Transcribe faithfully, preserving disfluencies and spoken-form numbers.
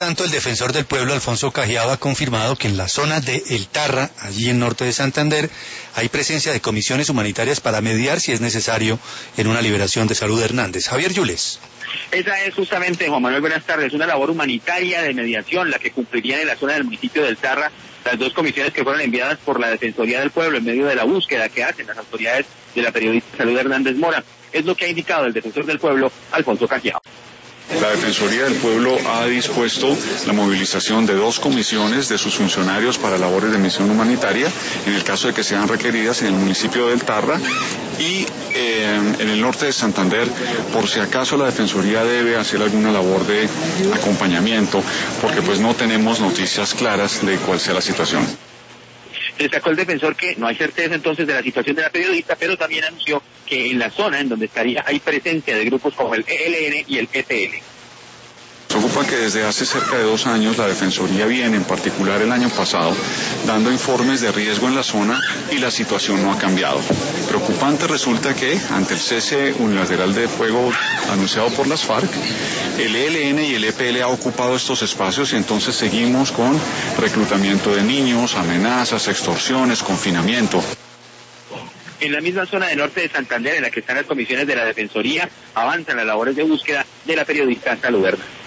Tanto el defensor del pueblo, Alfonso Cajiao, ha confirmado que en la zona de El Tarra, allí en norte de Santander, hay presencia de comisiones humanitarias para mediar, si es necesario, en una liberación de Salud Hernández. Javier Yules. Esa es justamente, Juan Manuel, buenas tardes, una labor humanitaria de mediación, la que cumplirían en la zona del municipio del Tarra las dos comisiones que fueron enviadas por la Defensoría del Pueblo en medio de la búsqueda que hacen las autoridades de la periodista Salud Hernández Mora. Es lo que ha indicado el defensor del pueblo, Alfonso Cajiao. La Defensoría del Pueblo ha dispuesto la movilización de dos comisiones de sus funcionarios para labores de misión humanitaria, en el caso de que sean requeridas en el municipio del Tarra y eh, en el norte de Santander, por si acaso la Defensoría debe hacer alguna labor de acompañamiento, porque pues no tenemos noticias claras de cuál sea la situación. Destacó el defensor que no hay certeza entonces de la situación de la periodista, pero también anunció que en la zona en donde estaría hay presencia de grupos como el E L N y el E T L. Nos ocupa que desde hace cerca de dos años la Defensoría viene, en particular el año pasado, dando informes de riesgo en la zona y la situación no ha cambiado. Preocupante resulta que, ante el cese unilateral de fuego anunciado por las FARC, el E L N y el E P L ha ocupado estos espacios y entonces seguimos con reclutamiento de niños, amenazas, extorsiones, confinamiento. En la misma zona de norte de Santander, en la que están las comisiones de la Defensoría, avanzan las labores de búsqueda de la periodista Salud Hernández.